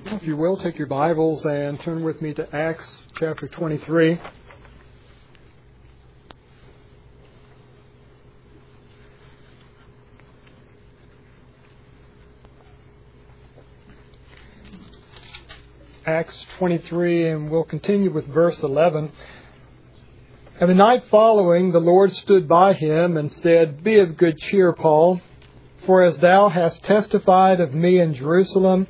If you will, take your Bibles and turn with me to Acts chapter 23. Acts 23, and we'll continue with verse 11. And the night following, the Lord stood by him and said, "Be of good cheer, Paul, for as thou hast testified of me in Jerusalem,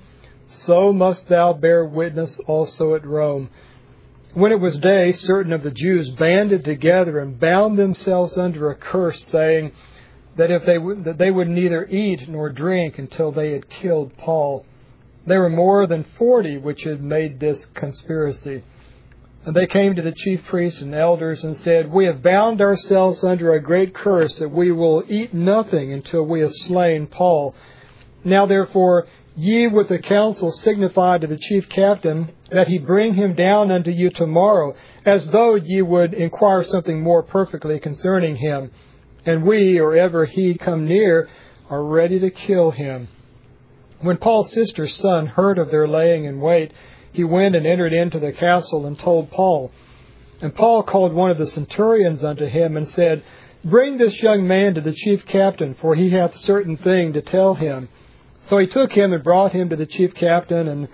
so must thou bear witness also at Rome." When it was day, certain of the Jews banded together and bound themselves under a curse, saying that they would neither eat nor drink until they had killed Paul. There were more than 40 which had made this conspiracy. And they came to the chief priests and elders and said, "We have bound ourselves under a great curse that we will eat nothing until we have slain Paul. Now therefore ye with the council signify to the chief captain that he bring him down unto you tomorrow, as though ye would inquire something more perfectly concerning him. And we, or ever he come near, are ready to kill him." When Paul's sister's son heard of their laying in wait, he went and entered into the castle and told Paul. And Paul called one of the centurions unto him and said, "Bring this young man to the chief captain, for he hath certain thing to tell him." So he took him and brought him to the chief captain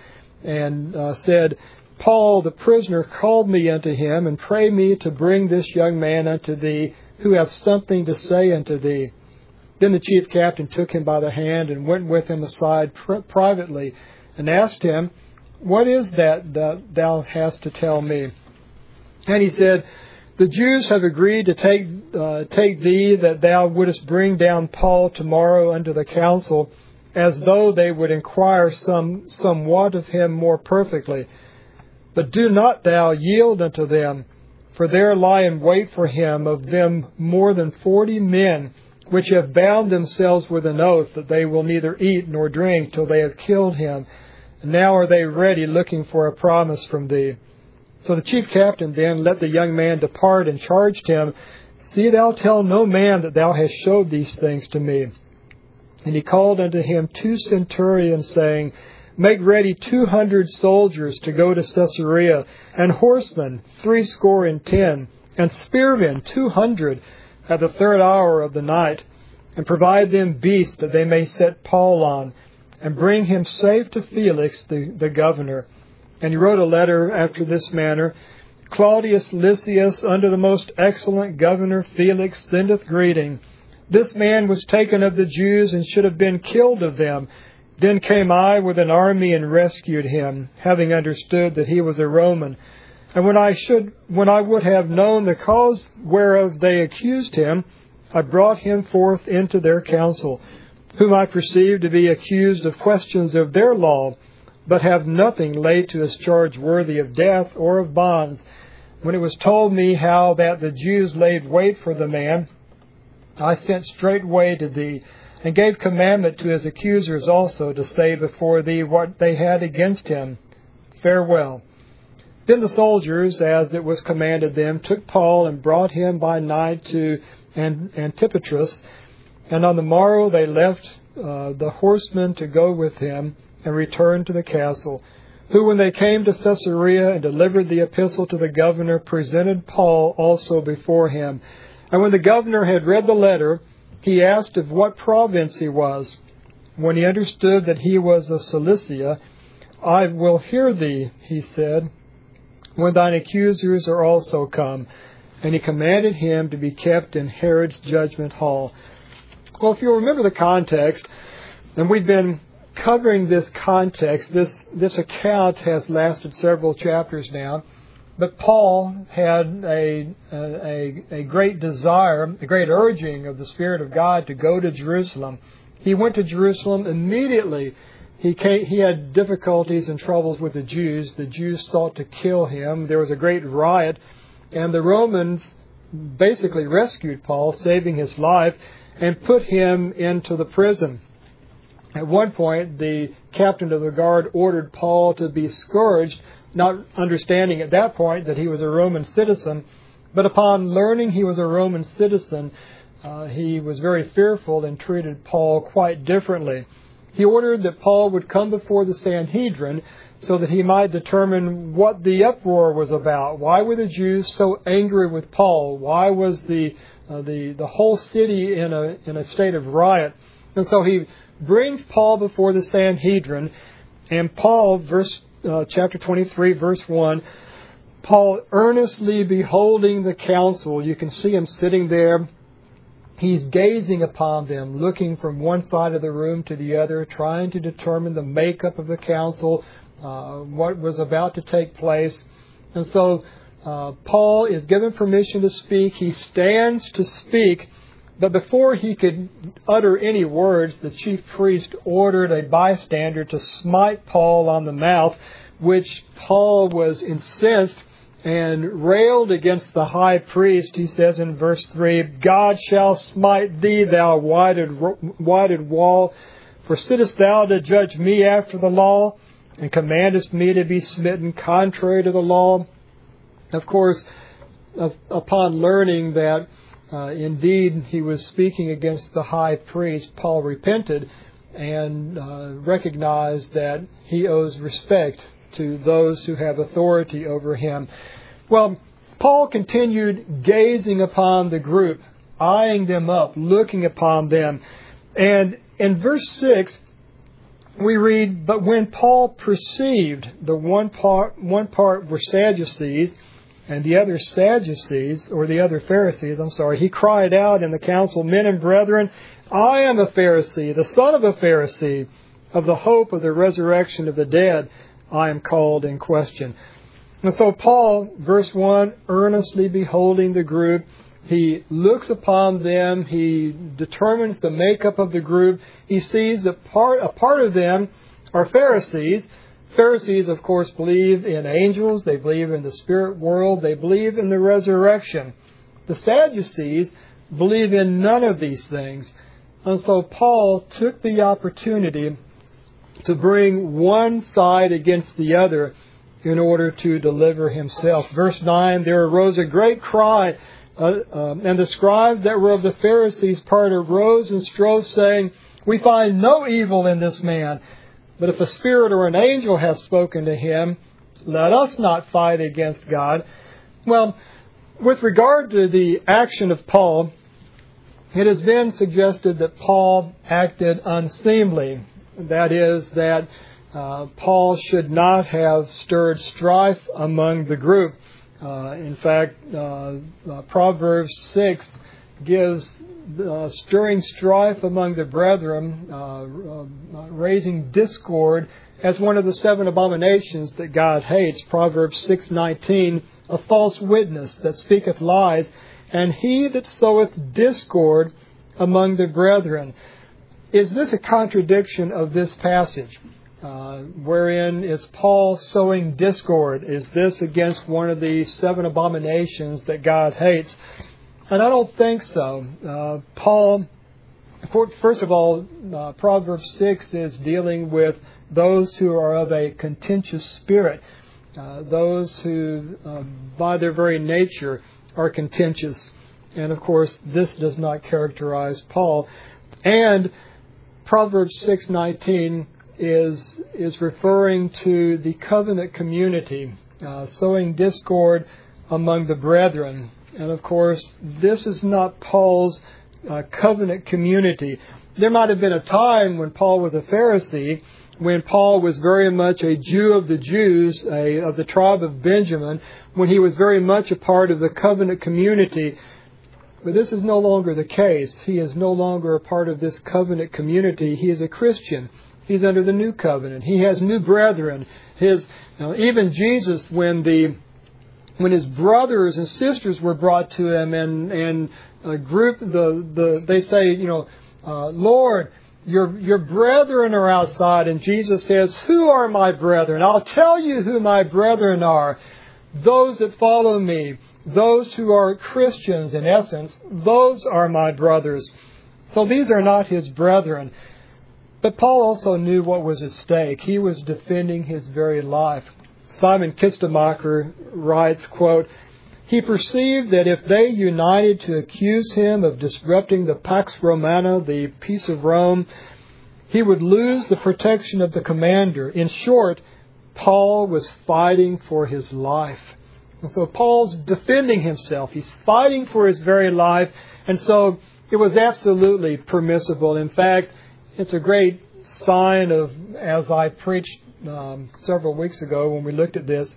and said, "Paul the prisoner called me unto him, and pray me to bring this young man unto thee, who hath something to say unto thee." Then the chief captain took him by the hand and went with him aside privately and asked him, "What is that thou hast to tell me?" And he said, "The Jews have agreed to take thee, that thou wouldest bring down Paul tomorrow unto the council, as though they would inquire somewhat of him more perfectly. But do not thou yield unto them, for there lie in wait for him of them more than 40 men, which have bound themselves with an oath that they will neither eat nor drink till they have killed him. And now are they ready, looking for a promise from thee." So the chief captain then let the young man depart and charged him, "See thou tell no man that thou hast showed these things to me." And he called unto him 2 centurions, saying, "Make ready 200 soldiers to go to Caesarea, and horsemen 70, and spearmen 200 at the 3rd hour of the night, and provide them beasts that they may set Paul on, and bring him safe to Felix the governor." And he wrote a letter after this manner: "Claudius Lysias, unto the most excellent governor Felix, sendeth greeting. This man was taken of the Jews, and should have been killed of them. Then came I with an army and rescued him, having understood that he was a Roman. And when I would have known the cause whereof they accused him, I brought him forth into their council, whom I perceived to be accused of questions of their law, but have nothing laid to his charge worthy of death or of bonds. When it was told me how that the Jews laid wait for the man, I sent straightway to thee, and gave commandment to his accusers also to say before thee what they had against him. Farewell." Then the soldiers, as it was commanded them, took Paul and brought him by night to Antipatris. And on the morrow they left the horsemen to go with him, and returned to the castle, who, when they came to Caesarea and delivered the epistle to the governor, presented Paul also before him. And when the governor had read the letter, he asked of what province he was. When he understood that he was of Cilicia, "I will hear thee," he said, "when thine accusers are also come." And he commanded him to be kept in Herod's judgment hall. Well, if you'll remember the context, and we've been covering this context, this account has lasted several chapters now. But Paul had a great desire, a great urging of the Spirit of God to go to Jerusalem. He went to Jerusalem immediately. He had difficulties and troubles with the Jews. The Jews sought to kill him. There was a great riot, and the Romans basically rescued Paul, saving his life, and put him into the prison. At one point, the captain of the guard ordered Paul to be scourged, not understanding at that point that he was a Roman citizen. But upon learning he was a Roman citizen, he was very fearful and treated Paul quite differently. He ordered that Paul would come before the Sanhedrin so that he might determine what the uproar was about. Why were the Jews so angry with Paul? Why was the whole city in a state of riot? And so he brings Paul before the Sanhedrin, and Paul, chapter 23, verse 1, Paul earnestly beholding the council. You can see him sitting there. He's gazing upon them, looking from one side of the room to the other, trying to determine the makeup of the council, what was about to take place. And so Paul is given permission to speak. He stands to speak, but before he could utter any words, the chief priest ordered a bystander to smite Paul on the mouth, which Paul was incensed and railed against the high priest. He says in verse 3, God shall smite thee, thou whited wall, for sittest thou to judge me after the law, and commandest me to be smitten contrary to the law? Of course, upon learning that indeed he was speaking against the high priest, Paul repented and recognized that he owes respect to those who have authority over him. Well, Paul continued gazing upon the group, eyeing them up, looking upon them. And in verse 6, we read, but when Paul perceived the one part were Sadducees, and the other Pharisees, he cried out in the council, men and brethren, I am a Pharisee, the son of a Pharisee, of the hope of the resurrection of the dead, I am called in question. And so Paul, verse 1, earnestly beholding the group, he looks upon them, he determines the makeup of the group, he sees that a part of them are Pharisees. Pharisees, of course, believe in angels, they believe in the spirit world, they believe in the resurrection. The Sadducees believe in none of these things. And so Paul took the opportunity to bring one side against the other in order to deliver himself. Verse 9, there arose a great cry, and the scribes that were of the Pharisees' part arose and strove, saying, we find no evil in this man. But if a spirit or an angel hath spoken to him, let us not fight against God. Well, with regard to the action of Paul, it has been suggested that Paul acted unseemly. That is, that Paul should not have stirred strife among the group. In fact, Proverbs 6 gives stirring strife among the brethren, raising discord, as one of the 7 abominations that God hates. Proverbs 6:19, a false witness that speaketh lies, and he that soweth discord among the brethren. Is this a contradiction of this passage? Wherein is Paul sowing discord? Is this against one of the 7 abominations that God hates? And I don't think so. Paul, first of all, Proverbs 6 is dealing with those who are of a contentious spirit, those who, by their very nature, are contentious. And of course, this does not characterize Paul. And Proverbs 6:19 is referring to the covenant community, sowing discord among the brethren. And of course, this is not Paul's covenant community. There might have been a time when Paul was a Pharisee, when Paul was very much a Jew of the Jews, of the tribe of Benjamin, when he was very much a part of the covenant community. But this is no longer the case. He is no longer a part of this covenant community. He is a Christian. He's under the new covenant. He has new brethren. Even Jesus, when his brothers and sisters were brought to him and a group, they say, Lord, your brethren are outside. And Jesus says, who are my brethren? I'll tell you who my brethren are. Those that follow me. Those who are Christians, in essence, those are my brothers. So these are not his brethren. But Paul also knew what was at stake. He was defending his very life. Simon Kistemacher writes, quote, he perceived that if they united to accuse him of disrupting the Pax Romana, the peace of Rome, he would lose the protection of the commander. In short, Paul was fighting for his life. And so Paul's defending himself. He's fighting for his very life. And so it was absolutely permissible. In fact, it's a great sign of, as I preached several weeks ago when we looked at this,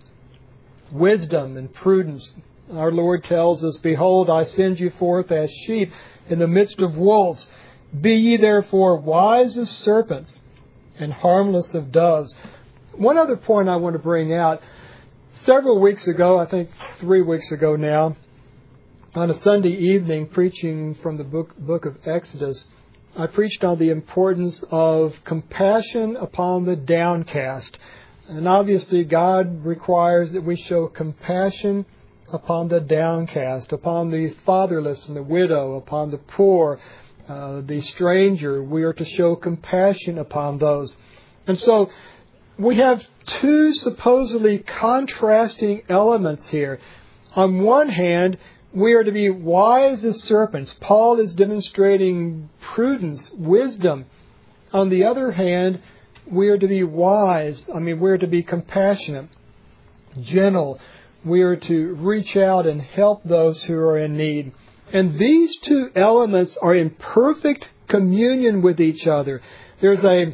wisdom and prudence. Our Lord tells us, "Behold, I send you forth as sheep in the midst of wolves. Be ye therefore wise as serpents and harmless as doves." One other point I want to bring out. Several weeks ago, I think 3 weeks ago now, on a Sunday evening preaching from the book of Exodus, I preached on the importance of compassion upon the downcast. And obviously God requires that we show compassion upon the downcast, upon the fatherless and the widow, upon the poor, the stranger. We are to show compassion upon those. And so we have two supposedly contrasting elements here. On one hand, we are to be wise as serpents. Paul is demonstrating prudence, wisdom. On the other hand, we are to be wise. We are to be compassionate, gentle. We are to reach out and help those who are in need. And these two elements are in perfect communion with each other. There's a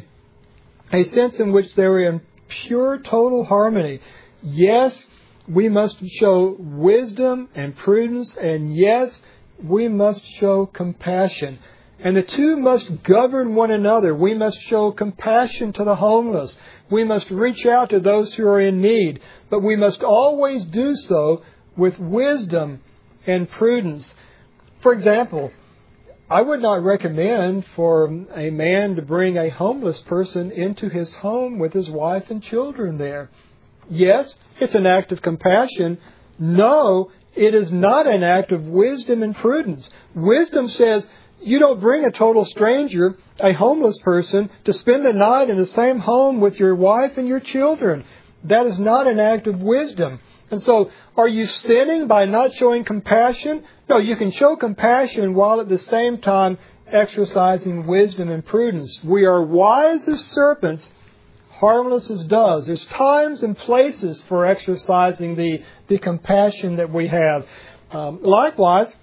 sense in which they're in pure, total harmony. Yes, we must show wisdom and prudence, and yes, we must show compassion. And the two must govern one another. We must show compassion to the homeless. We must reach out to those who are in need. But we must always do so with wisdom and prudence. For example, I would not recommend for a man to bring a homeless person into his home with his wife and children there. Yes, it's an act of compassion. No, it is not an act of wisdom and prudence. Wisdom says you don't bring a total stranger, a homeless person, to spend the night in the same home with your wife and your children. That is not an act of wisdom. And so, are you sinning by not showing compassion? No, you can show compassion while at the same time exercising wisdom and prudence. We are wise as serpents, harmless as doves. There's times and places for exercising the compassion that we have. Likewise,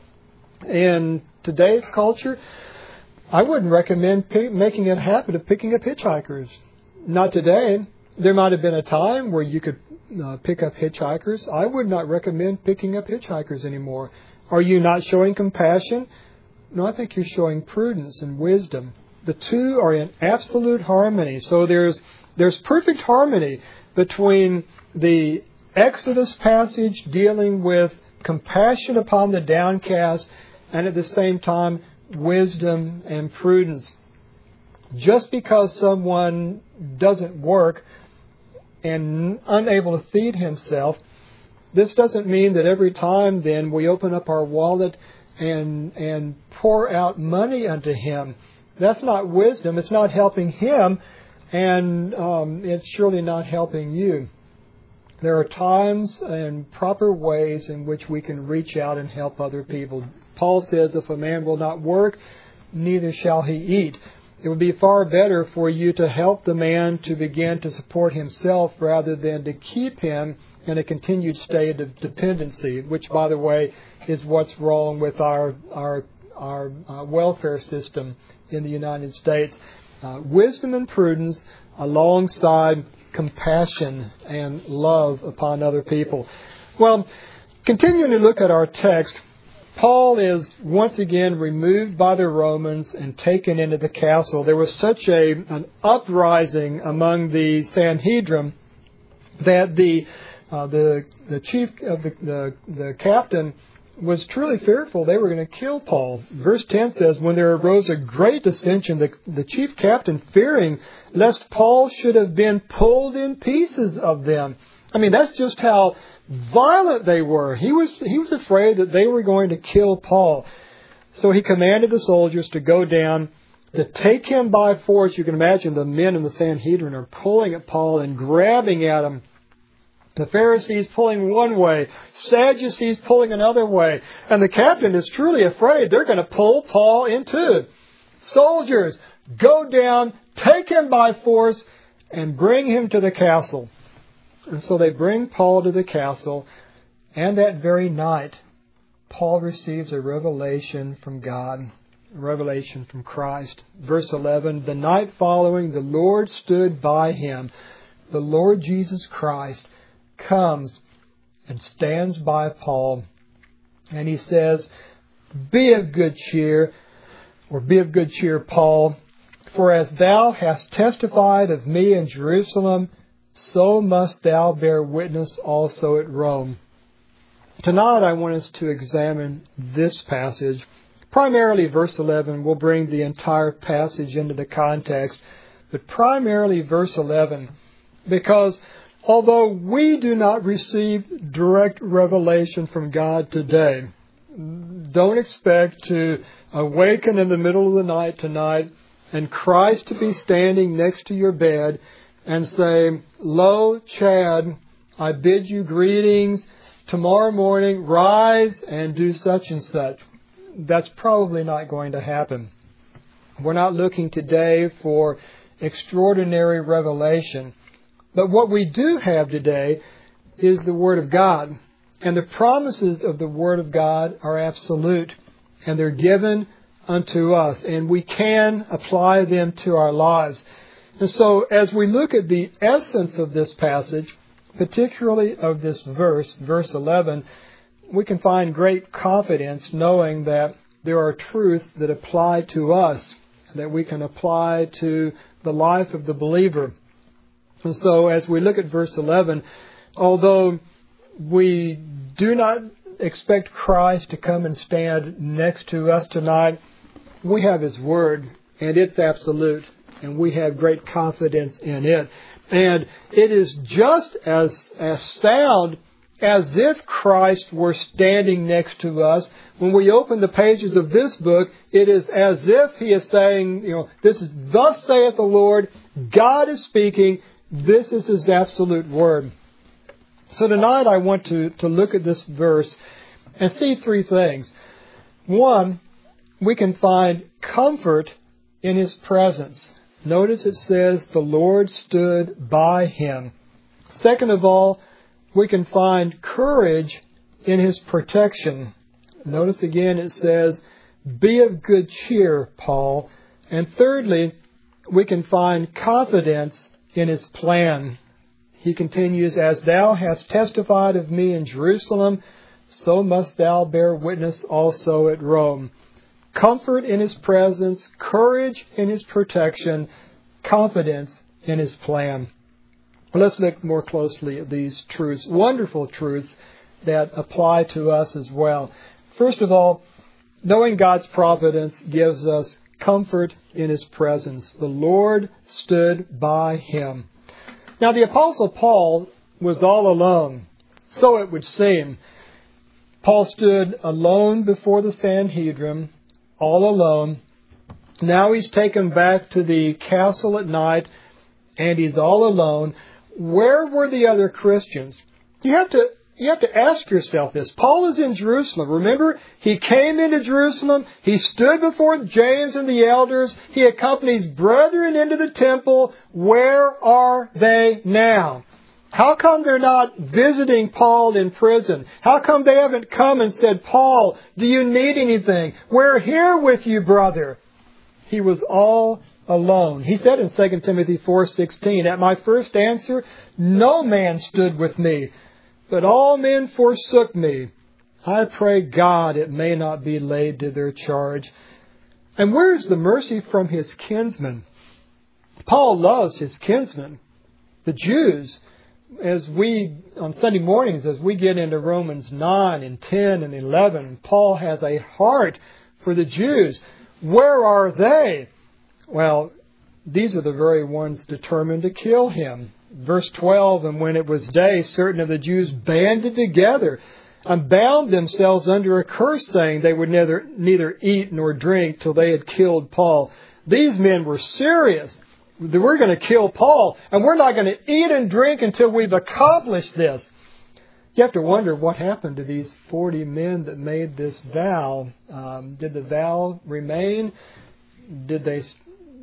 in today's culture, I wouldn't recommend making a habit of picking up hitchhikers. Not today. There might have been a time where you could pick up hitchhikers. I would not recommend picking up hitchhikers anymore. Are you not showing compassion? No, I think you're showing prudence and wisdom. The two are in absolute harmony. So there's perfect harmony between the Exodus passage dealing with compassion upon the downcast and at the same time wisdom and prudence. Just because someone doesn't work and unable to feed himself, this doesn't mean that every time then we open up our wallet and pour out money unto him. That's not wisdom. It's not helping him, and it's surely not helping you. There are times and proper ways in which we can reach out and help other people. Paul says, if a man will not work, neither shall he eat. It would be far better for you to help the man to begin to support himself rather than to keep him in a continued state of dependency, which, by the way, is what's wrong with our welfare system in the United States. Wisdom and prudence alongside compassion and love upon other people. Well, continuing to look at our text, Paul is once again removed by the Romans and taken into the castle. There was such an uprising among the Sanhedrin that the chief of the captain was truly fearful they were going to kill Paul. Verse 10 says, when there arose a great dissension, the chief captain, fearing lest Paul should have been pulled in pieces of them. I mean, that's just how violent they were. He was afraid that they were going to kill Paul. So he commanded the soldiers to go down, to take him by force. You can imagine the men in the Sanhedrin are pulling at Paul and grabbing at him. The Pharisees pulling one way, Sadducees pulling another way. And the captain is truly afraid they're going to pull Paul in two. Soldiers, Go down, take him by force, and bring him to the castle. And so they bring Paul to the castle, and that very night, Paul receives a revelation from God, a revelation from Christ. Verse 11, the night following, the Lord stood by him. The Lord Jesus Christ comes and stands by Paul, and he says, Be of good cheer, Paul, for as thou hast testified of me in Jerusalem, so must thou bear witness also at Rome. Tonight I want us to examine this passage. Primarily verse 11. We'll bring the entire passage into the context, but primarily verse 11, because although we do not receive direct revelation from God today, don't expect to awaken in the middle of the night tonight and Christ to be standing next to your bed and say, Lo, Chad, I bid you greetings. Tomorrow morning, rise and do such and such. That's probably not going to happen. We're not looking today for extraordinary revelation. But what we do have today is the Word of God. And the promises of the Word of God are absolute. And they're given unto us. And we can apply them to our lives. And so as we look at the essence of this passage, particularly of this verse 11, we can find great confidence knowing that there are truths that apply to us, that we can apply to the life of the believer. And so as we look at verse 11, although we do not expect Christ to come and stand next to us tonight, we have His Word, and it's absolute, and we have great confidence in it. And it is just as sound as if Christ were standing next to us. When we open the pages of this book, it is as if He is saying, this is thus saith the Lord, God is speaking, this is His absolute word. So tonight I want to look at this verse and see three things. One, we can find comfort in His presence. Notice it says, the Lord stood by him. Second of all, we can find courage in His protection. Notice again it says, be of good cheer, Paul. And thirdly, we can find confidence in His plan. He continues, as thou hast testified of me in Jerusalem, so must thou bear witness also at Rome. Comfort in His presence, courage in His protection, confidence in His plan. Let's look more closely at these truths, wonderful truths that apply to us as well. First of all, knowing God's providence gives us comfort in His presence. The Lord stood by him. Now, the Apostle Paul was all alone, so it would seem. Paul stood alone before the Sanhedrin, all alone. Now he's taken back to the castle at night, and he's all alone. Where were the other Christians? You have to ask yourself this. Paul is in Jerusalem. Remember, he came into Jerusalem. He stood before James and the elders. He accompanies brethren into the temple. Where are they now? How come they're not visiting Paul in prison? How come they haven't come and said, Paul, do you need anything? We're here with you, brother. He was all alone. He said in 2 Timothy 4:16, at my first answer, no man stood with me, but all men forsook me. I pray God it may not be laid to their charge. And where is the mercy from his kinsmen? Paul loves his kinsmen, the Jews. As we, on Sunday mornings, as we get into Romans 9 and 10 and 11, Paul has a heart for the Jews. Where are they? Well, these are the very ones determined to kill him. Verse 12, and when it was day, certain of the Jews banded together and bound themselves under a curse, saying they would neither eat nor drink till they had killed Paul. These men were serious. We're going to kill Paul, and we're not going to eat and drink until we've accomplished this. You have to wonder what happened to these 40 men that made this vow. Did the vow remain? Did they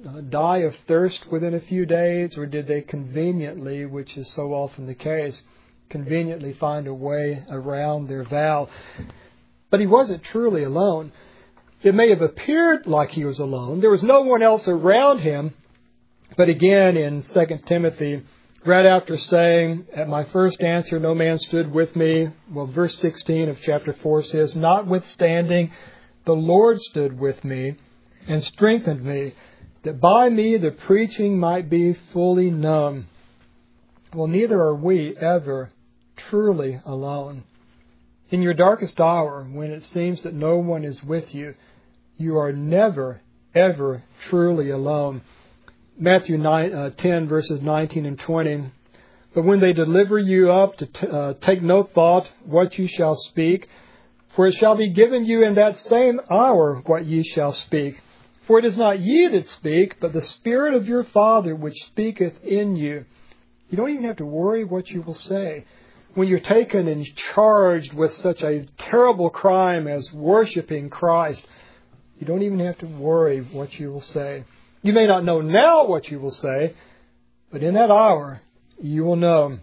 die of thirst within a few days, or did they conveniently, which is so often the case, conveniently find a way around their vow? But he wasn't truly alone. It may have appeared like he was alone. There was no one else around him. But again, in 2 Timothy, right after saying, "At my first answer no man stood with me," well, verse 16 of chapter 4 says, "Notwithstanding, the Lord stood with me and strengthened me, that by me the preaching might be fully known." Well, neither are we ever truly alone. In your darkest hour, when it seems that no one is with you, you are never, ever truly alone. Matthew 10, verses 19 and 20. "But when they deliver you up, to take no thought what you shall speak, for it shall be given you in that same hour what ye shall speak. For it is not ye that speak, but the Spirit of your Father which speaketh in you." You don't even have to worry what you will say. When you're taken and charged with such a terrible crime as worshiping Christ, you don't even have to worry what you will say. You may not know now what you will say, but in that hour, you will know.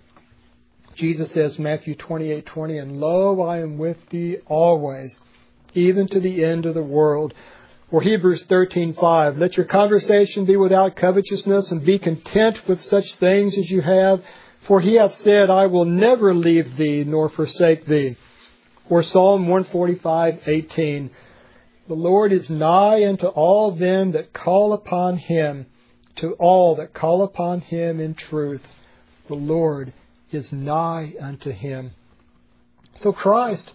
Jesus says, Matthew 28:20, "And lo, I am with thee always, even to the end of the world." Or Hebrews 13:5, "Let your conversation be without covetousness, and be content with such things as you have. For he hath said, I will never leave thee nor forsake thee." Or Psalm 145:18, "The Lord is nigh unto all them that call upon him, to all that call upon him in truth. The Lord is nigh unto him." So Christ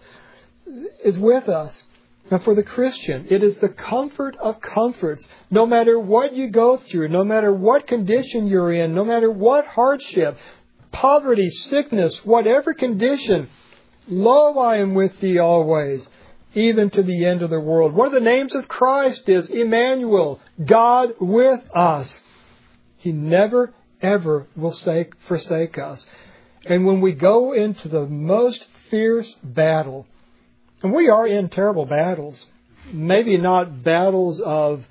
is with us. Now for the Christian, it is the comfort of comforts. No matter what you go through, no matter what condition you're in, no matter what hardship, poverty, sickness, whatever condition, "Lo, I am with thee always, even to the end of the world." One of the names of Christ is Emmanuel, God with us. He never, ever will forsake us. And when we go into the most fierce battle, and we are in terrible battles, maybe not battles of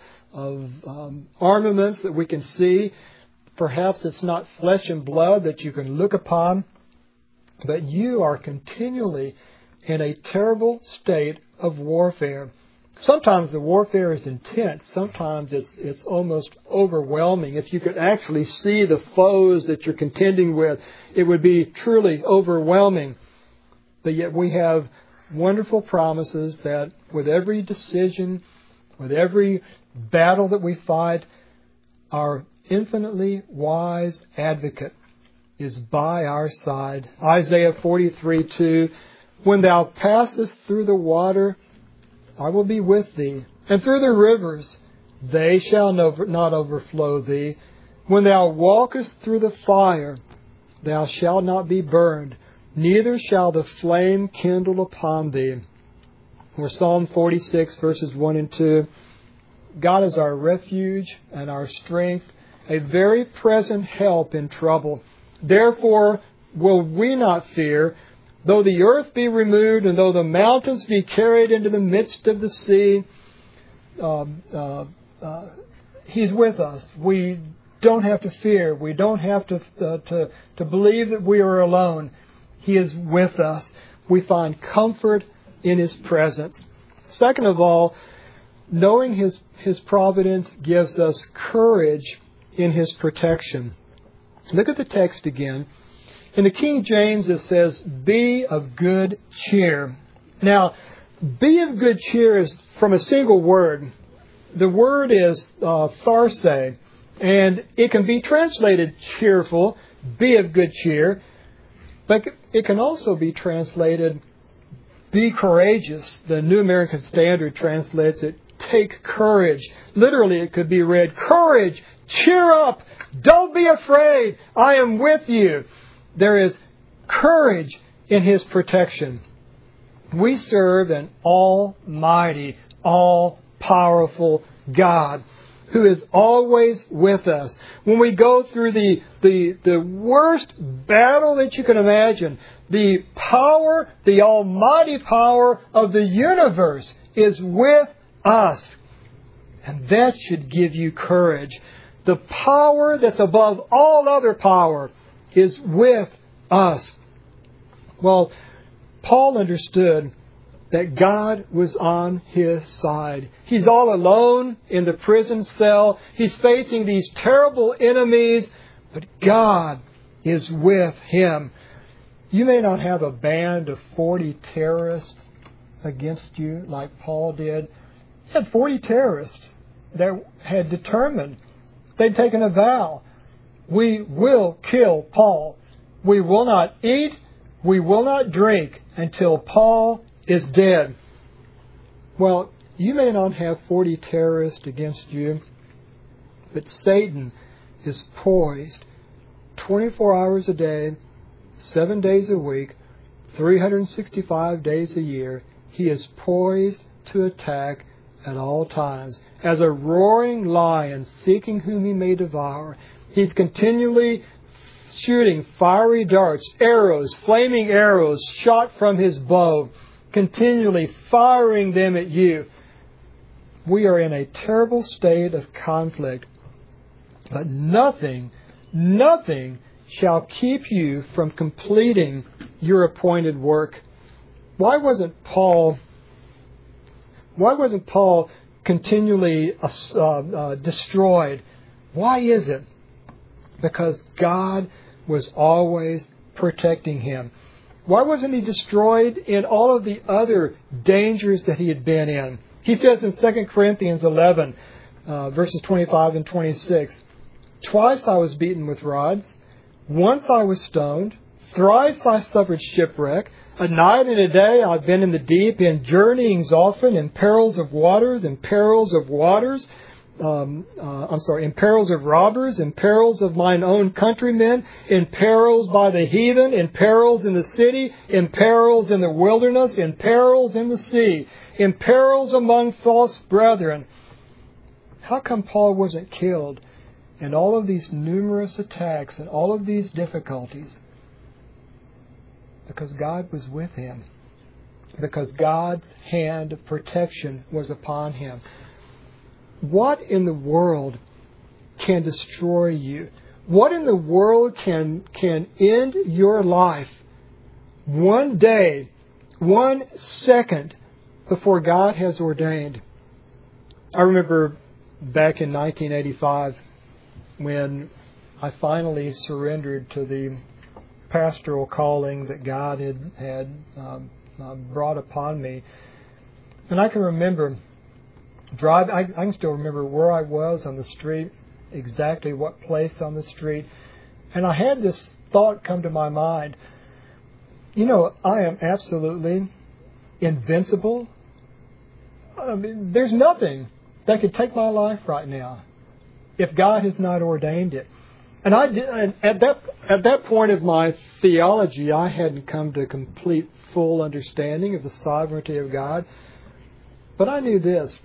armaments that we can see. Perhaps it's not flesh and blood that you can look upon, but you are continually in a terrible state of warfare. Sometimes the warfare is intense. Sometimes it's almost overwhelming. If you could actually see the foes that you're contending with, it would be truly overwhelming. But yet we have wonderful promises that with every decision, with every battle that we fight, our infinitely wise advocate is by our side. Isaiah 43:2, "When thou passest through the water, I will be with thee, and through the rivers, they shall not overflow thee. When thou walkest through the fire, thou shalt not be burned, neither shall the flame kindle upon thee." Or Psalm 46, verses 1 and 2, "God is our refuge and our strength, a very present help in trouble. Therefore will we not fear, though the earth be removed, and though the mountains be carried into the midst of the sea." He's with us. We don't have to fear. We don't have to believe that we are alone. He is with us. We find comfort in His presence. Second of all, knowing His providence gives us courage in His protection. Look at the text again. In the King James it says, "Be of good cheer." Now, be of good cheer is from a single word. The word is tharse, and it can be translated cheerful, be of good cheer, but it can also be translated be courageous. The New American Standard translates it, take courage. Literally, it could be read, courage, cheer up, don't be afraid, I am with you. There is courage in His protection. We serve an almighty, all-powerful God who is always with us. When we go through the worst battle that you can imagine, the power, the almighty power of the universe is with us. And that should give you courage. The power that's above all other power is with us. Well, Paul understood that God was on his side. He's all alone in the prison cell. He's facing these terrible enemies, but God is with him. You may not have a band of 40 terrorists against you like Paul did. He had 40 terrorists that had determined, they'd taken a vow, we will kill Paul. We will not eat, we will not drink until Paul is dead. Well, you may not have 40 terrorists against you, but Satan is poised 24 hours a day, 7 days a week, 365 days a year. He is poised to attack at all times. As a roaring lion seeking whom he may devour, he's continually shooting fiery darts, arrows, flaming arrows shot from his bow, continually firing them at you. We are in a terrible state of conflict, but nothing shall keep you from completing your appointed work. Why wasn't Paul continually destroyed? Why is it? Because God was always protecting him. Why wasn't he destroyed in all of the other dangers that he had been in? He says in 2 Corinthians 11, verses 25 and 26, "Twice I was beaten with rods, once I was stoned, thrice I suffered shipwreck. A night and a day I've been in the deep, in journeyings often, in perils of waters, in perils of waters, in perils of robbers, in perils of mine own countrymen, in perils by the heathen, in perils in the city, in perils in the wilderness, in perils in the sea, in perils among false brethren." How come Paul wasn't killed in all of these numerous attacks and all of these difficulties? Because God was with him. Because God's hand of protection was upon him. What in the world can destroy you? What in the world can end your life one day, 1 second before God has ordained? I remember back in 1985 when I finally surrendered to the pastoral calling that God had brought upon me. And I can remember I can still remember where I was on the street, exactly what place on the street. And I had this thought come to my mind. I am absolutely invincible. I mean, there's nothing that could take my life right now if God has not ordained it. And at that point of my theology, I hadn't come to complete, full understanding of the sovereignty of God. But I knew this.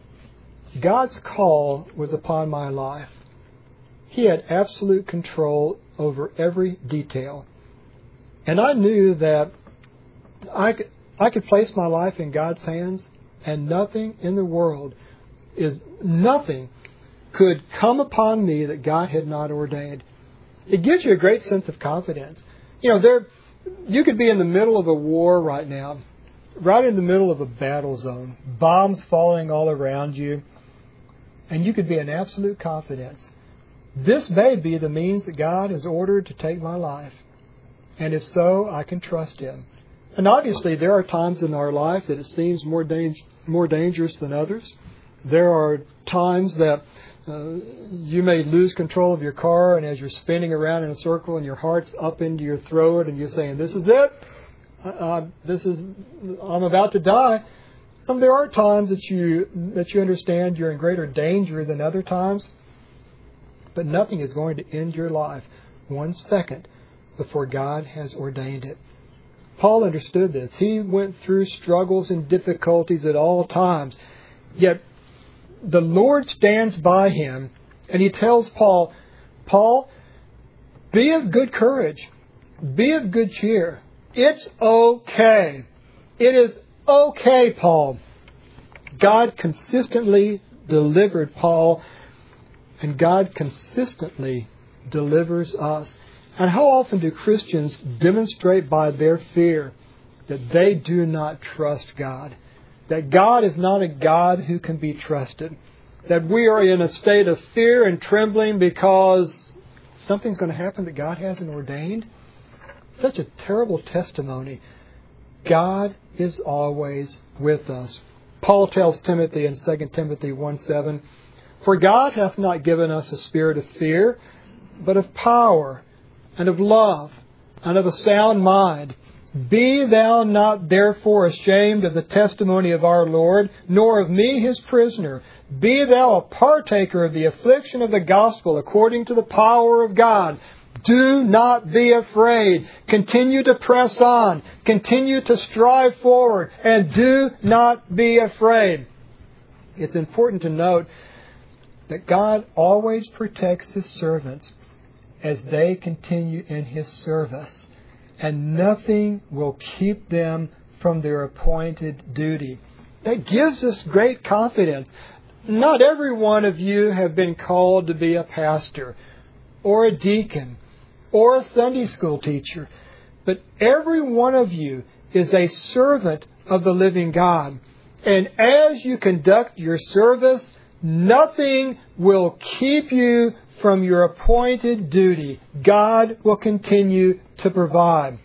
God's call was upon my life. He had absolute control over every detail. And I knew that I could place my life in God's hands, and nothing in the world could come upon me that God had not ordained. It gives you a great sense of confidence. You could be in the middle of a war right now, right in the middle of a battle zone, bombs falling all around you, and you could be in absolute confidence. This may be the means that God has ordered to take my life. And if so, I can trust Him. And obviously there are times in our life that it seems more dangerous than others. There are times that you may lose control of your car, and as you're spinning around in a circle and your heart's up into your throat and you're saying, "This is it. I'm about to die." And there are times that you understand you're in greater danger than other times. But nothing is going to end your life 1 second before God has ordained it. Paul understood this. He went through struggles and difficulties at all times. Yet the Lord stands by him, and he tells Paul, "Paul, be of good courage. Be of good cheer. It's okay. It is okay, Paul." God consistently delivered Paul, and God consistently delivers us. And how often do Christians demonstrate by their fear that they do not trust God? That God is not a God who can be trusted. That we are in a state of fear and trembling because something's going to happen that God hasn't ordained? Such a terrible testimony. God is always with us. Paul tells Timothy in 2 Timothy 1:7, "For God hath not given us a spirit of fear, but of power, and of love, and of a sound mind. Be thou not therefore ashamed of the testimony of our Lord, nor of me his prisoner. Be thou a partaker of the affliction of the gospel according to the power of God. Do not be afraid. Continue to press on. Continue to strive forward. And do not be afraid." It's important to note that God always protects His servants as they continue in His service. And nothing will keep them from their appointed duty. That gives us great confidence. Not every one of you have been called to be a pastor or a deacon or a Sunday school teacher. But every one of you is a servant of the living God. And as you conduct your service, nothing will keep you from your appointed duty. God will continue to provide.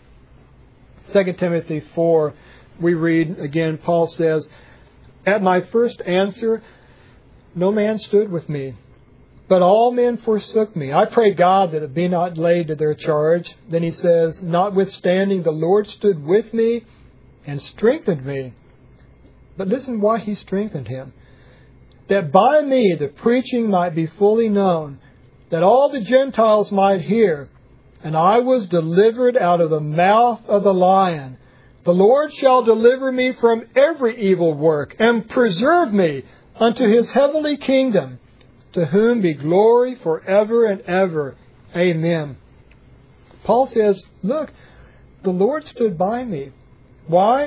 2 Timothy 4, we read again, Paul says, "At my first answer, no man stood with me, but all men forsook me. I pray God that it be not laid to their charge." Then he says, "Notwithstanding, the Lord stood with me and strengthened me." But listen why He strengthened him. "That by me the preaching might be fully known, that all the Gentiles might hear. And I was delivered out of the mouth of the lion. The Lord shall deliver me from every evil work, and preserve me unto His heavenly kingdom, to whom be glory forever and ever. Amen." Paul says, look, the Lord stood by me. Why?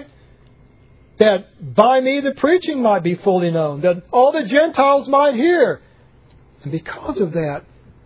That by me the preaching might be fully known, that all the Gentiles might hear. And because of that,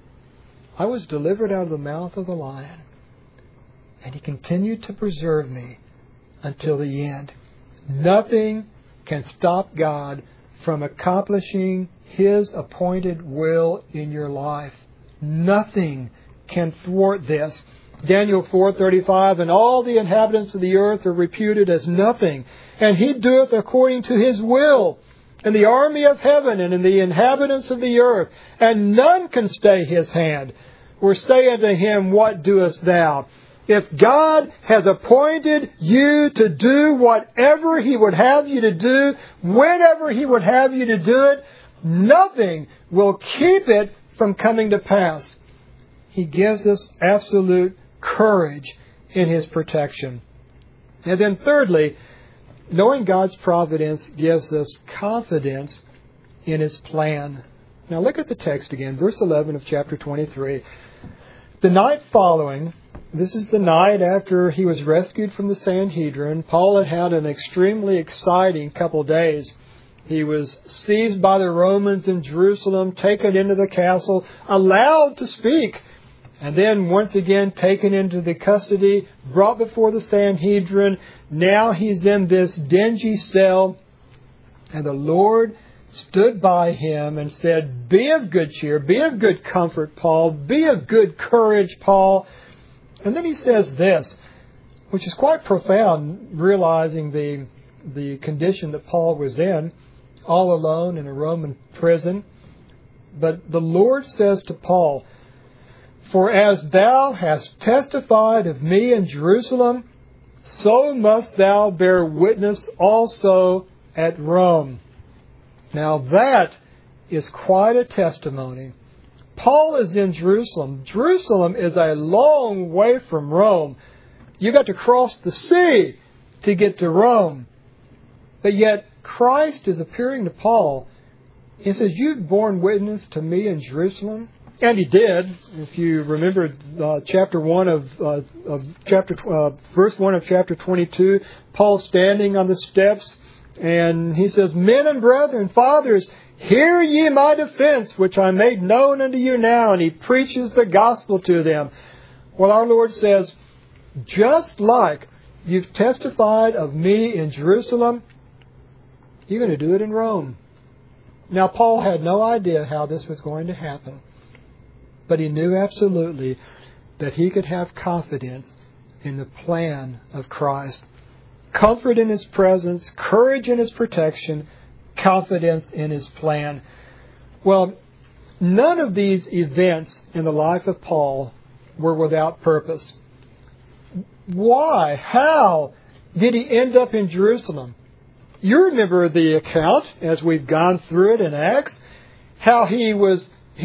I was delivered out of the mouth of the lion. And He continued to preserve me until the end. Nothing can stop God from accomplishing His appointed will in your life. Nothing can thwart this. Daniel 4:35, "And all the inhabitants of the earth are reputed as nothing, and He doeth according to His will, in the army of heaven and in the inhabitants of the earth, and none can stay His hand, or say unto Him, What doest thou?" If God has appointed you to do whatever He would have you to do, whenever He would have you to do it, nothing will keep it from coming to pass. He gives us absolute courage in His protection. And then thirdly, knowing God's providence gives us confidence in His plan. Now look at the text again, verse 11 of chapter 23. "The night following," this is the night after he was rescued from the Sanhedrin, Paul had had an extremely exciting couple days. He was seized by the Romans in Jerusalem, taken into the castle, allowed to speak, and then once again taken into the custody, brought before the Sanhedrin. Now he's in this dingy cell, and the Lord stood by him and said, "Be of good cheer, be of good comfort, Paul, be of good courage, Paul." And then he says this, which is quite profound, realizing the condition that Paul was in, all alone in a Roman prison. But the Lord says to Paul, "For as thou hast testified of me in Jerusalem, so must thou bear witness also at Rome." Now that is quite a testimony. Paul is in Jerusalem. Jerusalem is a long way from Rome. You got to cross the sea to get to Rome. But yet Christ is appearing to Paul. He says, "You've borne witness to me in Jerusalem." And he did. If you remember verse 1 of chapter 22, Paul standing on the steps, and he says, "Men and brethren, fathers, Hear ye my defense, which I made known unto you now. And he preaches the gospel to them. Well, our Lord says, just like you've testified of me in Jerusalem, you're going to do it in Rome. Now, Paul had no idea how this was going to happen, but he knew absolutely that he could have confidence in the plan of Christ. Comfort in His presence, courage in His protection, confidence in His plan. Well, none of these events in the life of Paul were without purpose. Why? How did he end up in Jerusalem? You remember the account as we've gone through it in Acts, how he was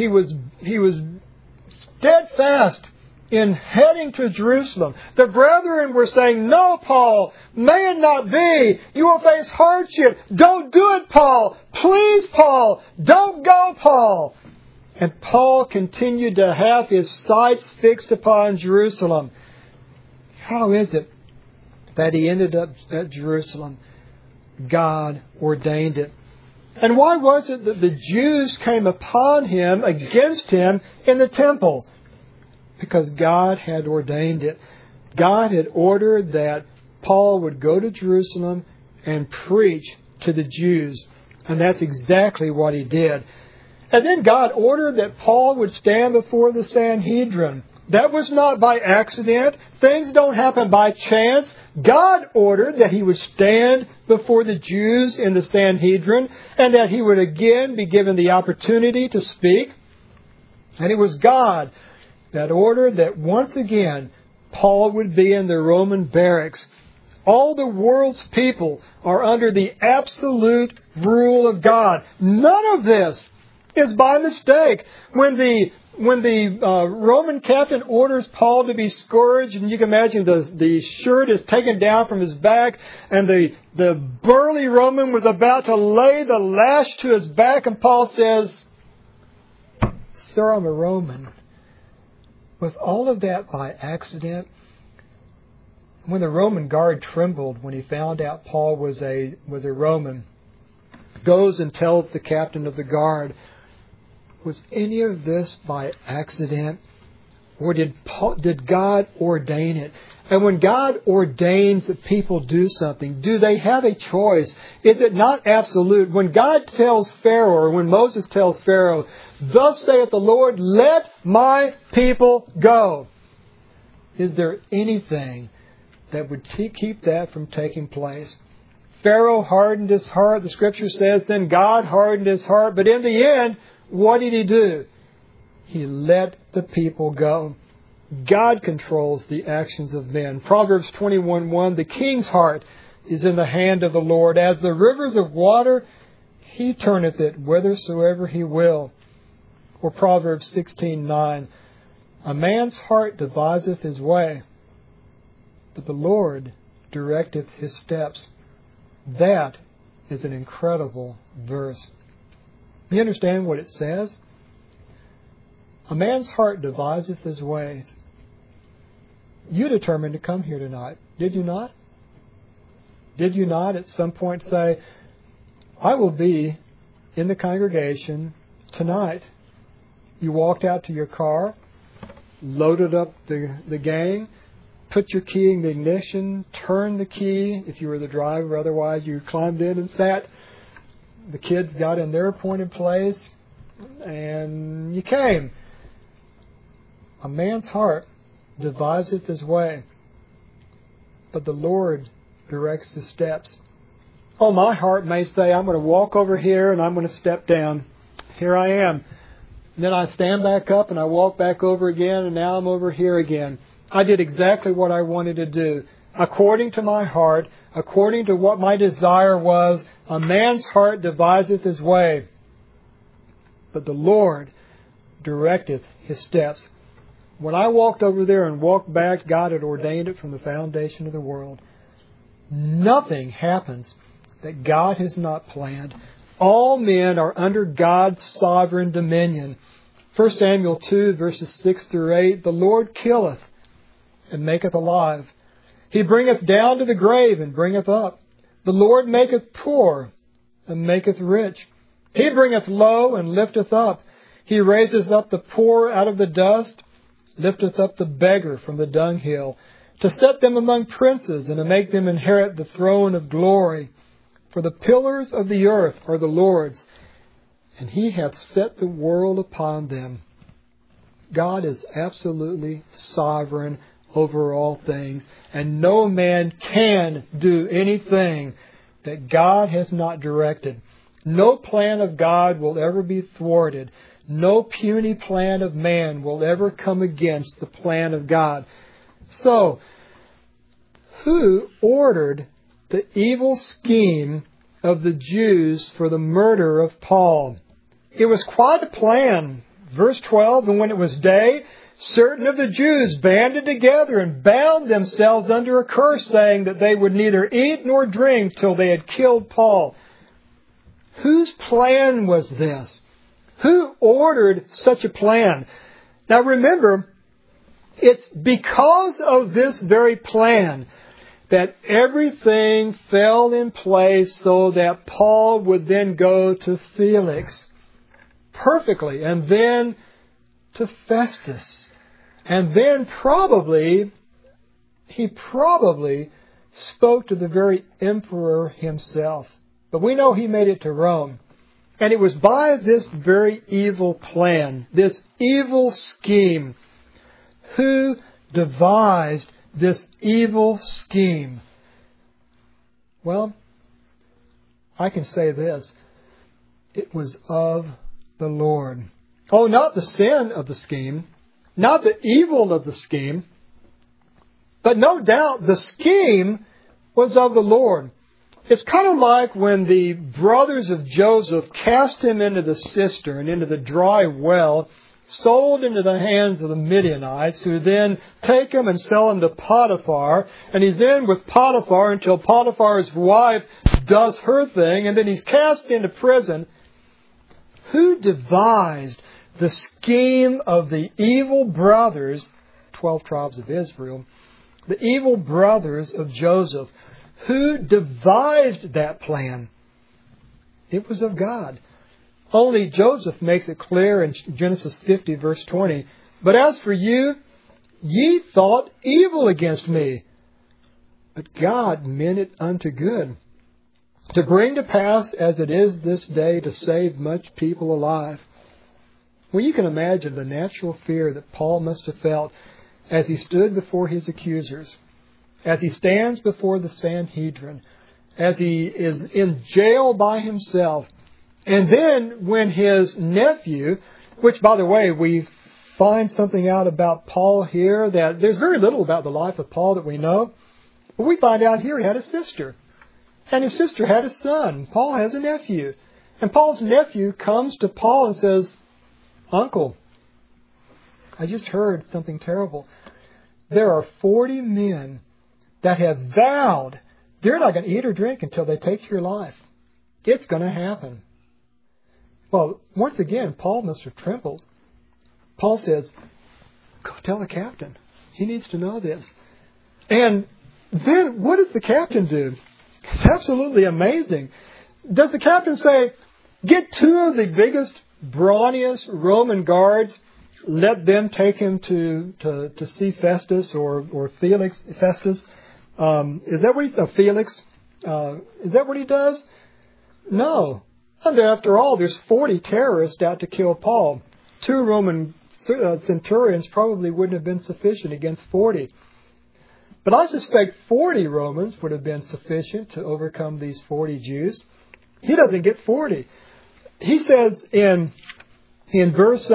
steadfast in heading to Jerusalem. The brethren were saying, "No, Paul, may it not be. You will face hardship. Don't do it, Paul. Please, Paul. Don't go, Paul." And Paul continued to have his sights fixed upon Jerusalem. How is it that he ended up at Jerusalem? God ordained it. And why was it that the Jews came upon him, against him, in the temple? Because God had ordained it. God had ordered that Paul would go to Jerusalem and preach to the Jews. And that's exactly what he did. And then God ordered that Paul would stand before the Sanhedrin. That was not by accident. Things don't happen by chance. God ordered that he would stand before the Jews in the Sanhedrin and that he would again be given the opportunity to speak. And it was God that ordered that once again Paul would be in the Roman barracks. All the world's people are under the absolute rule of God. None of this is by mistake. When the Roman captain orders Paul to be scourged, and you can imagine the shirt is taken down from his back, and the burly Roman was about to lay the lash to his back, and Paul says, "Sir, I'm a Roman." Was all of that by accident? When the Roman guard trembled when he found out Paul was a Roman, goes and tells the captain of the guard, was any of this by accident? Or did God ordain it? And when God ordains that people do something, do they have a choice? Is it not absolute? When God tells Pharaoh, or when Moses tells Pharaoh, "Thus saith the Lord, let my people go," is there anything that would keep that from taking place? Pharaoh hardened his heart. The Scripture says, then God hardened his heart. But in the end, what did he do? He let the people go. God controls the actions of men. Proverbs 21:1, the king's heart is in the hand of the Lord. As the rivers of water, he turneth it whithersoever he will. Or Proverbs 16:9, a man's heart deviseth his way, but the Lord directeth his steps. That is an incredible verse. You understand what it says? A man's heart deviseth his ways. You determined to come here tonight, did you not? Did you not at some point say, "I will be in the congregation tonight"? You walked out to your car, loaded up the gang, put your key in the ignition, turned the key if you were the driver, otherwise you climbed in and sat. The kids got in their appointed place, and you came. A man's heart deviseth his way, but the Lord directs his steps. Oh, my heart may say, I'm going to walk over here and I'm going to step down. Here I am. And then I stand back up and I walk back over again, and now I'm over here again. I did exactly what I wanted to do. According to my heart, according to what my desire was, a man's heart deviseth his way, but the Lord directeth his steps. When I walked over there and walked back, God had ordained it from the foundation of the world. Nothing happens that God has not planned. All men are under God's sovereign dominion. 1 Samuel 2, verses 6 through 8, the Lord killeth and maketh alive. He bringeth down to the grave and bringeth up. The Lord maketh poor and maketh rich. He bringeth low and lifteth up. He raiseth up the poor out of the dust, lifteth up the beggar from the dunghill, to set them among princes, and to make them inherit the throne of glory. For the pillars of the earth are the Lord's, and He hath set the world upon them. God is absolutely sovereign over all things, and no man can do anything that God has not directed. No plan of God will ever be thwarted. No puny plan of man will ever come against the plan of God. So, who ordered the evil scheme of the Jews for the murder of Paul? It was quite a plan. Verse 12, and when it was day, certain of the Jews banded together and bound themselves under a curse, saying that they would neither eat nor drink till they had killed Paul. Whose plan was this? Who ordered such a plan? Now remember, it's because of this very plan that everything fell in place so that Paul would then go to Felix perfectly, and then to Festus. And then he probably spoke to the very emperor himself. But we know he made it to Rome. And it was by this very evil plan, this evil scheme. Who devised this evil scheme? Well, I can say this. It was of the Lord. Oh, not the sin of the scheme, not the evil of the scheme, but no doubt the scheme was of the Lord. It's kind of like when the brothers of Joseph cast him into the cistern, into the dry well, sold into the hands of the Midianites, who then take him and sell him to Potiphar, and he's in with Potiphar until Potiphar's wife does her thing, and then he's cast into prison. Who devised the scheme of the evil brothers, 12 tribes of Israel, the evil brothers of Joseph? Who devised that plan? It was of God. Only Joseph makes it clear in Genesis 50, verse 20. But as for you, ye thought evil against me, but God meant it unto good, to bring to pass as it is this day, to save much people alive. Well, you can imagine the natural fear that Paul must have felt as he stood before his accusers, as he stands before the Sanhedrin, as he is in jail by himself. And then when his nephew, which, by the way, we find something out about Paul here, that there's very little about the life of Paul that we know. But we find out here he had a sister. And his sister had a son. Paul has a nephew. And Paul's nephew comes to Paul and says, Uncle, I just heard something terrible. There are 40 men that have vowed they're not going to eat or drink until they take your life. It's going to happen. Well, once again, Paul must have trembled. Paul says, go tell the captain. He needs to know this. And then what does the captain do? It's absolutely amazing. Does the captain say, get two of the biggest, brawniest Roman guards, let them take him to see Festus or Felix? Festus? Is that what he Felix? Is that what he does? No. And after all, there's 40 terrorists out to kill Paul. 2 Roman centurions probably wouldn't have been sufficient against 40. But I suspect 40 Romans would have been sufficient to overcome these 40 Jews. He doesn't get 40. He says in verse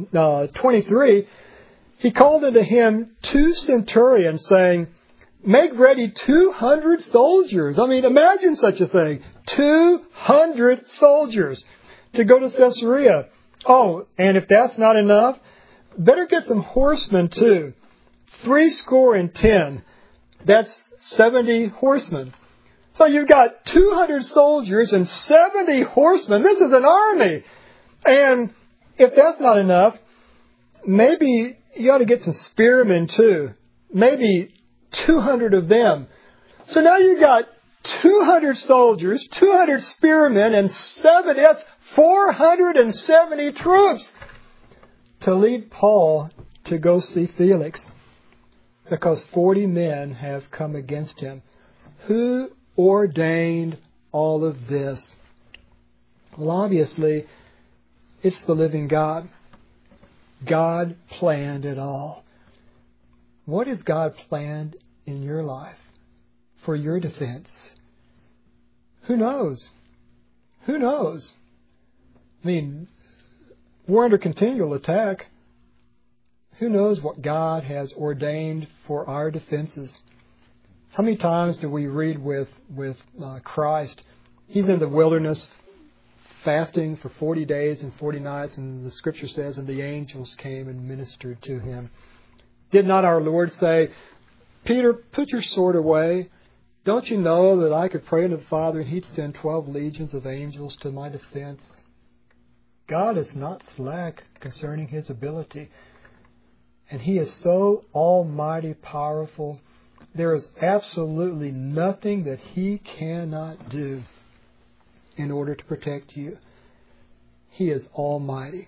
23, he called unto him 2 centurions, saying, make ready 200 soldiers. I mean, imagine such a thing. 200 soldiers to go to Caesarea. Oh, and if that's not enough, better get some horsemen too. 70. That's 70 horsemen. So you've got 200 soldiers and 70 horsemen. This is an army. And if that's not enough, maybe you ought to get some spearmen too. Maybe 200 of them. So now you've got 200 soldiers, 200 spearmen, and 470 troops to lead Paul to go see Felix, because 40 men have come against him. Who ordained all of this? Well, obviously, it's the living God. God planned it all. What has God planned in your life for your defense? Who knows? Who knows? I mean, we're under continual attack. Who knows what God has ordained for our defenses? How many times do we read with Christ? He's in the wilderness fasting for 40 days and 40 nights, and the Scripture says, and the angels came and ministered to him. Did not our Lord say, Peter, put your sword away. Don't you know that I could pray to the Father and He'd send 12 legions of angels to my defense? God is not slack concerning His ability. And He is so almighty powerful. There is absolutely nothing that He cannot do in order to protect you. He is almighty.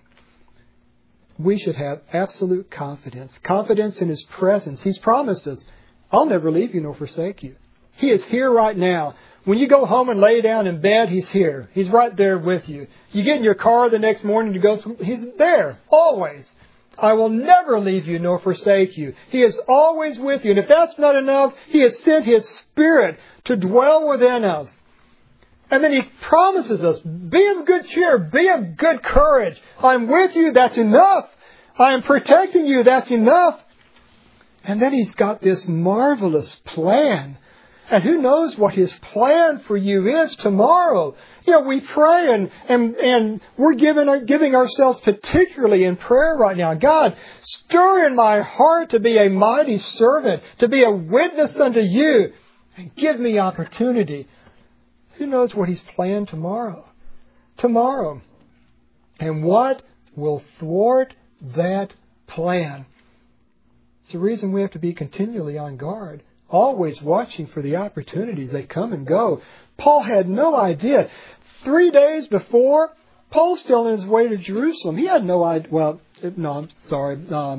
We should have absolute confidence. Confidence in His presence. He's promised us, I'll never leave you nor forsake you. He is here right now. When you go home and lay down in bed, He's here. He's right there with you. You get in your car the next morning to go, He's there, always. I will never leave you nor forsake you. He is always with you. And if that's not enough, He has sent His Spirit to dwell within us. And then He promises us, be of good cheer, be of good courage. I'm with you, that's enough. I am protecting you, that's enough. And then He's got this marvelous plan. And who knows what His plan for you is tomorrow. You know, we pray and we're giving ourselves particularly in prayer right now. God, stir in my heart to be a mighty servant, to be a witness unto you, and give me opportunity. Who knows what He's planned tomorrow? Tomorrow. And what will thwart that plan? It's the reason we have to be continually on guard. Always watching for the opportunities. They come and go. Paul had no idea. 3 days before, Paul's still on his way to Jerusalem. He had no idea. Well, no, I'm sorry.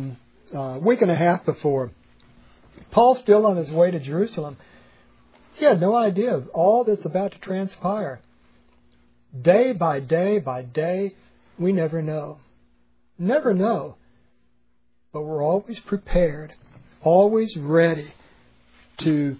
A week and a half before. Paul's still on his way to Jerusalem. He had no idea of all that's about to transpire. Day by day by day, we never know. Never know. But we're always prepared, always ready to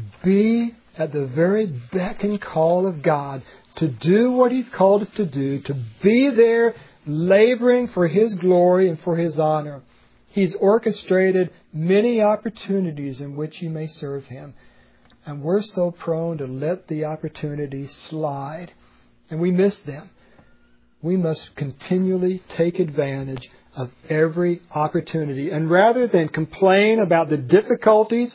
be at the very beck and call of God, to do what He's called us to do, to be there laboring for His glory and for His honor. He's orchestrated many opportunities in which you may serve Him. And we're so prone to let the opportunities slide. And we miss them. We must continually take advantage of every opportunity. And rather than complain about the difficulties,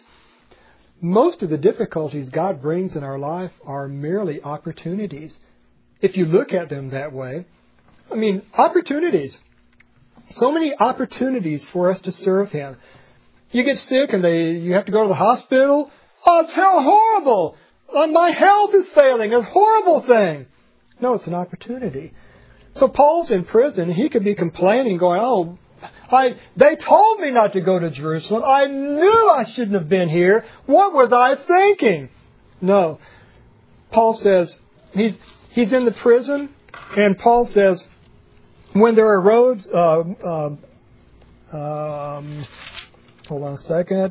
most of the difficulties God brings in our life are merely opportunities. If you look at them that way. I mean, opportunities. So many opportunities for us to serve Him. You get sick and you have to go to the hospital. Oh, it's how horrible. My health is failing. It's a horrible thing. No, it's an opportunity. So Paul's in prison. He could be complaining, going, they told me not to go to Jerusalem. I knew I shouldn't have been here. What was I thinking? No. Paul says, he's in the prison, and Paul says, when there arose, hold on a second.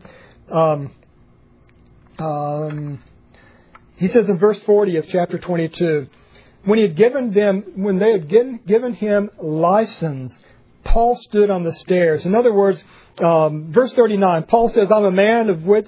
He says in verse 40 of chapter 22, when they had given him license, Paul stood on the stairs. In other words, verse 39, Paul says, I'm a man of which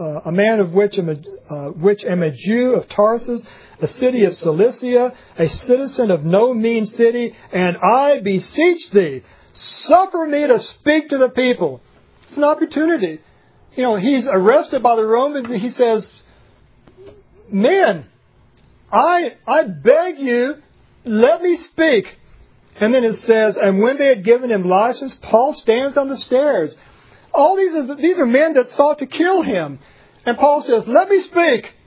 am a Jew of Tarsus, a city of Cilicia, a citizen of no mean city, and I beseech thee, suffer me to speak to the people. It's an opportunity. You know, he's arrested by the Romans, and he says, men, I beg you, let me speak. And then it says, and when they had given him license, Paul stands on the stairs. All these are men that sought to kill him. And Paul says, let me speak.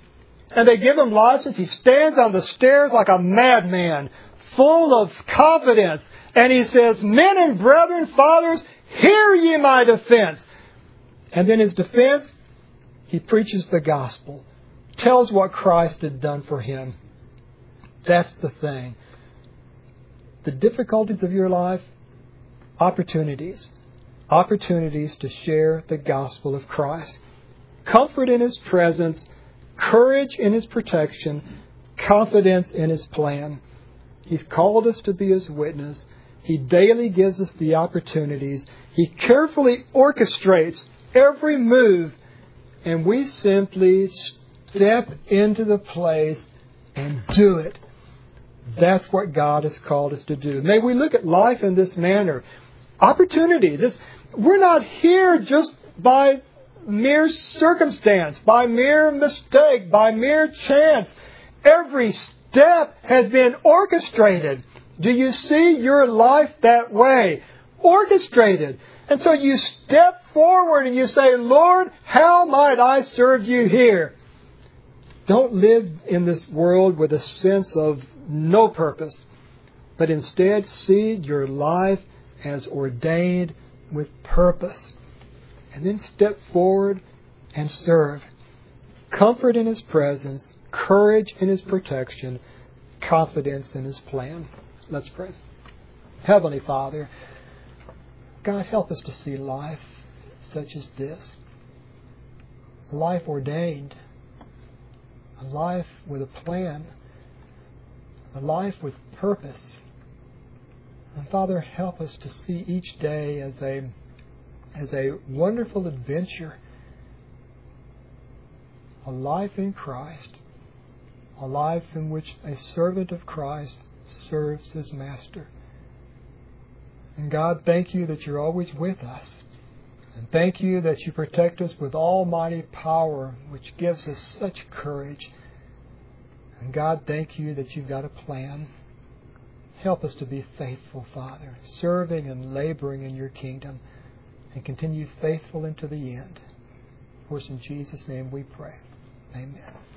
and they give him license. He stands on the stairs like a madman, full of confidence. And he says, "Men and brethren, fathers, hear ye my defense." And then his defense, he preaches the gospel, tells what Christ had done for him. That's the thing. The difficulties of your life, opportunities to share the gospel of Christ. Comfort in His presence, courage in His protection, confidence in His plan. He's called us to be His witness. He daily gives us the opportunities. He carefully orchestrates every move, and we simply step into the place and do it. That's what God has called us to do. May we look at life in this manner. Opportunities. We're not here just by mere circumstance, by mere mistake, by mere chance. Every step has been orchestrated. Do you see your life that way? Orchestrated. And so you step forward and you say, "Lord, how might I serve you here?" Don't live in this world with a sense of no purpose, but instead see your life as ordained with purpose. And then step forward and serve. Comfort in His presence, courage in His protection, confidence in His plan. Let's pray. Heavenly Father, God, help us to see life such as this. A life ordained. A life with a plan. A life with purpose. And Father, help us to see each day as a wonderful adventure. A life in Christ. A life in which a servant of Christ serves his master. And God, thank you that you're always with us. And thank you that you protect us with almighty power, which gives us such courage. And God, thank you that you've got a plan. Help us to be faithful, Father, serving and laboring in your kingdom, and continue faithful into the end. For it's in Jesus' name we pray. Amen.